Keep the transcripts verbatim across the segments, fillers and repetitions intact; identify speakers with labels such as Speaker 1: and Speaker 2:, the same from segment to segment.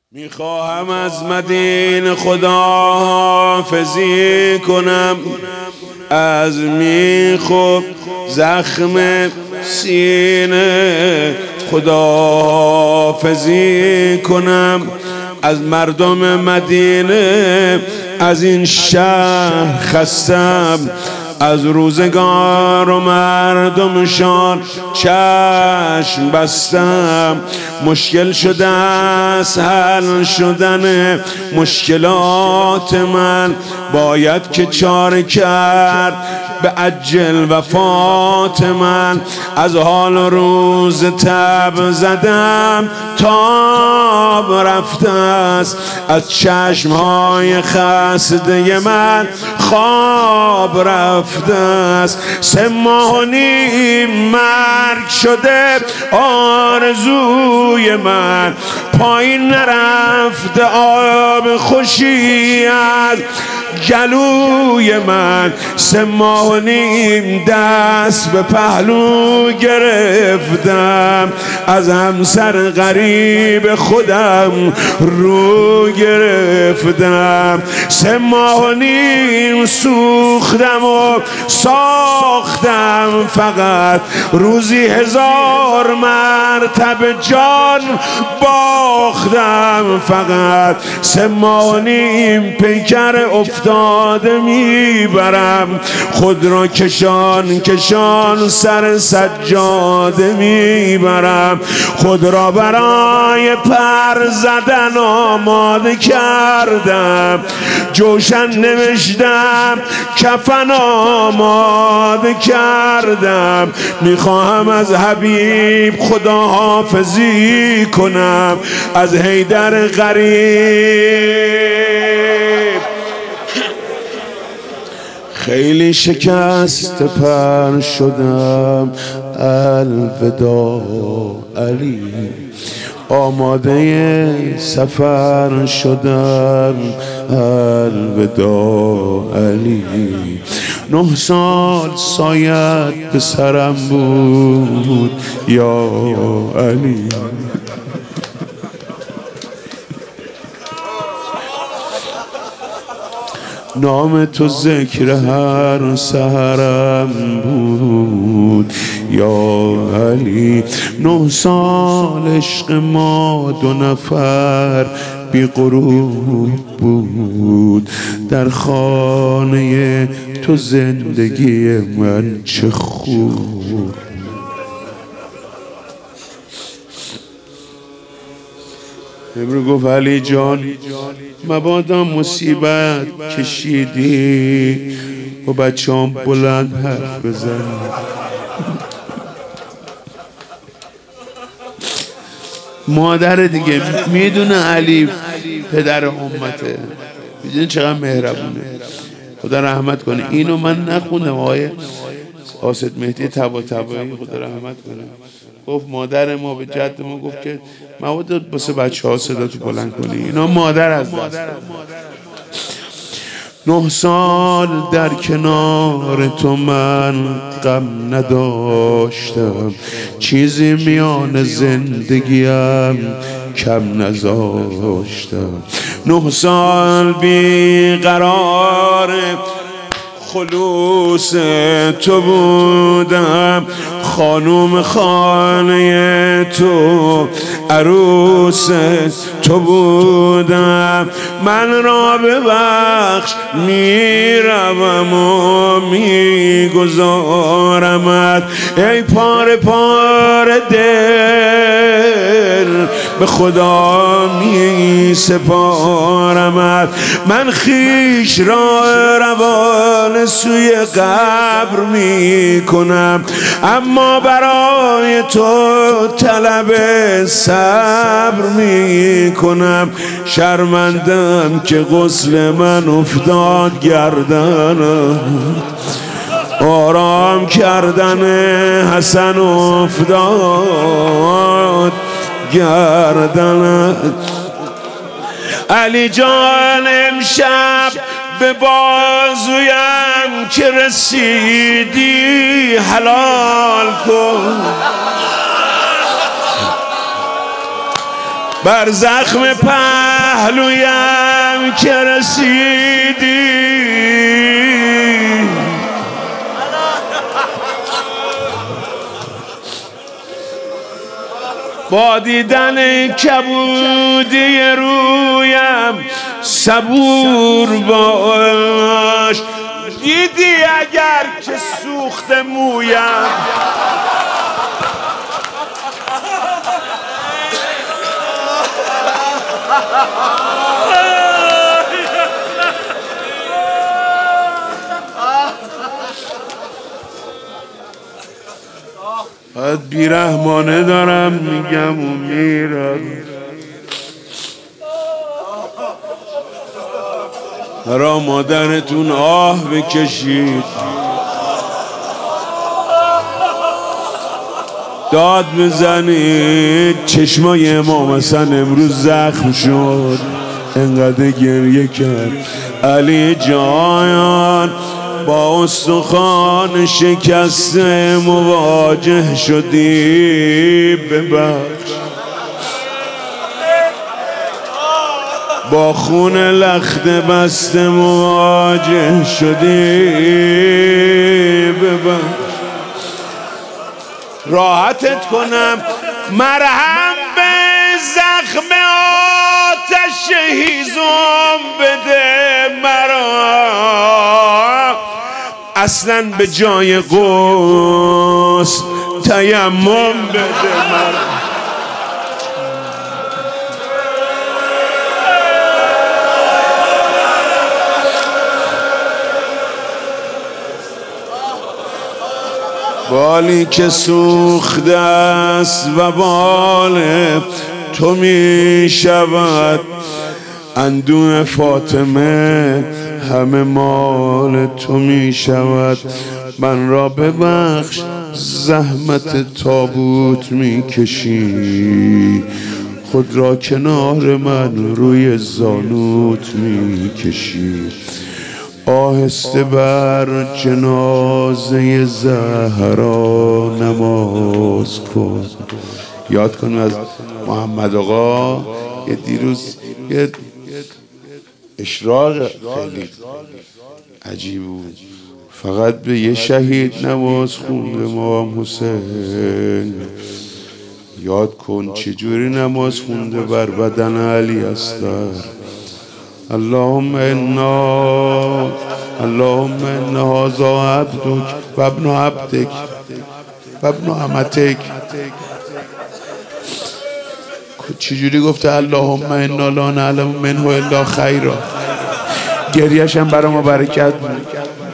Speaker 1: میخواهم از مدین خداحافظی کنم، از میخ و زخم سینه خداحافظی کنم، از مردم مدینه از این شهر خستم، از روزگار و مردمشان چشم بستم. مشکل شده است حل شدن مشکلات من، باید که چاره کرد به عجل وفات من. از حال روز تب زدم تاب رفته است، از چشمهای خسته من خواب رفته است. سه ماه و نیم مرگ شده آرزوی من، پایین نرفته آب خوشی از گلوی من. سه ماه و نیم دست به پهلو گرفتم، از همسر غریب خودم رو گرفتم. سه ماه و نیم سوختم و ساختم، فقط روزی هزار مرتبه جان باختم. فقط سه ماه و نیم پیکر افتاده میبرم، خود را کشان کشان سر سجاده میبرم. خود را برای پر زدن آماده کردم، جوشن نوشتم کفن آماده کردم. میخواهم از حبیب خداحافظی کنم، از حیدر غریب خیلی شکست پر شدم. الوداع علی، آماده سفر شدم. الوداع علی، نه سال سایت به سرم بود یا علی. نام تو ذکر هر سحرم بود یا علی. نه سال عشق ما دو نفر بی غرور بود، در خانه تو زندگی من چه خوب. امرو گفت علی جان مبادا مصیبت کشیدی و بچه هم بلند حرف بزن. مادر دیگه میدونه علی پدر امته، میدونه چقدر مهربونه. خدا رحمت کنه. اینو من نخوندم، آقای آسد مهدی طباطبایی خدا رحمت کنه گفت مادر ما به جد ما گفت که مواد بسه بچه ها صدا تو بلند کنی. اینا مادر از دست. نه سال در کنار تو من غم نداشتم، چیزی میان زندگیم کم نذاشتم. نه سال بی قرار خلوص تو بودم، خانوم خانه تو عروس تو بودم. من را ببخش میروم و میگذارمت، ای پاره پاره دل به خدا می سپارمت. من خیش را روان سوی قبر می کنم، اما برای تو طلب صبر می کنم. شرمندم که غسل من افتاد گردنم، آرام کردن حسن افتاد گردنم. علی جان امشب به بازویم که رسیدی حلال کن. بر زخم پهلویم که رسیدی، با دیدن کبودی رویم صبور باش. دیدی اگر که سوخت مویم، باید بیرحمانه دارم میگم و میرم. برا مادرتون آه بکشید، داد بزنید. چشمای امام حسن امروز زخم شد، انقدر گریه کرد. علی جان با استخوان شکسته مواجه شدی، ببخش. با خون لخت بسته مواجه شدی، ببخش. راحتت کنم، مرهم به زخم آتش هیزم بده مرا، اصلا به جای غسل تیمم بده مرا. بالی که سوخته است و بال تو می شود، اندوه فاطمه همه مال تو می شود. من را ببخش زحمت تابوت می کشی، خود را کنار من روی زانوت می کشی. آهسته بر جنازه زهرا نماز کن. یاد کن از محمد آقا یه دیروز یه اشراق خیلی عجیب بود، فقط به یه شهید نماز خونده امام حسین. یاد کن چجوری نماز خونده بر بدن علی اصغر. اللهم انا اللهم انا هذا عبدک و ابن عبدک و ابن امتک. چجوری گفته اللهم انا لا نعلم منه الا خیرا؟ گریه‌ش هم برای ما برکت بود.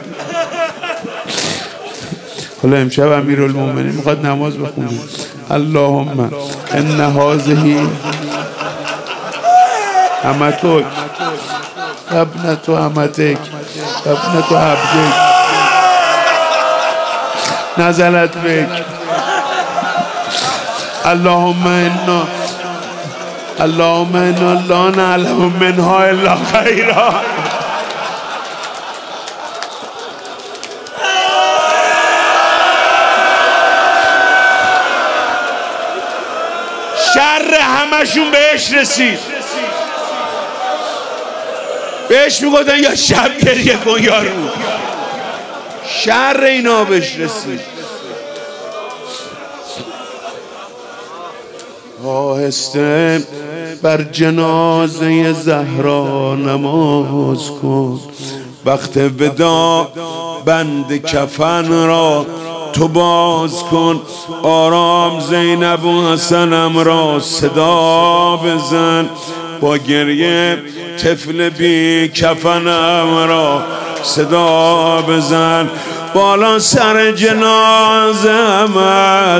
Speaker 1: حالا امشب امیرالمومنین میخواد نماز بخونه. اللهم ان هذه امتک ابنت امتک ابنت عبدک نزلت بک. اللهم انا اللهم انا لا نعلم منها الا خیرا. شر همشون بهش رسید، بهش میگفتن یا شب گریه کن یا رو. شر اینا بهش رسید. آهسته بر جنازه زهرا نماز کن. وقت ودا بند کفن را تو باز کن. آرام زینب و حسنم را صدا بزن. با گریه طفل بی کفنم را صدا بزن. بالا سر جنازه از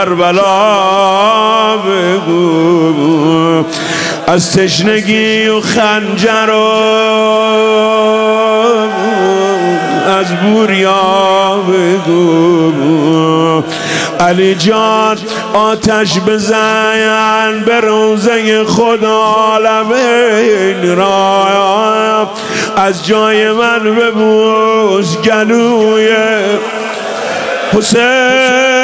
Speaker 1: کربلا بگو. از تشنگی و خنجر و از بوریا بگو. علی جان آتش بزن به روزه خدا عالمین را. از جای من ببوس گلوی حسین.